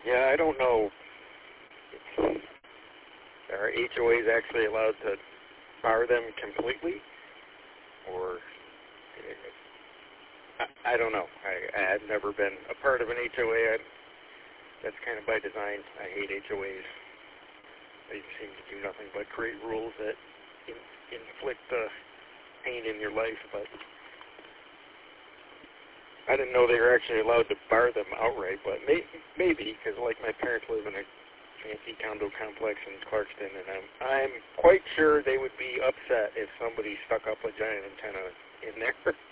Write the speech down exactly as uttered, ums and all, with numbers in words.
Yeah, I don't know. Are H O As actually allowed to bar them completely? Or, I, I don't know. I, I've never been a part of an H O A. I, that's kind of by design. I hate H O As. They seem to do nothing but create rules that in, inflict uh, pain in your life, but I didn't know they were actually allowed to bar them outright, but may, maybe, because like my parents live in a fancy condo complex in Clarkston, and I'm, I'm quite sure they would be upset if somebody stuck up a giant antenna in there.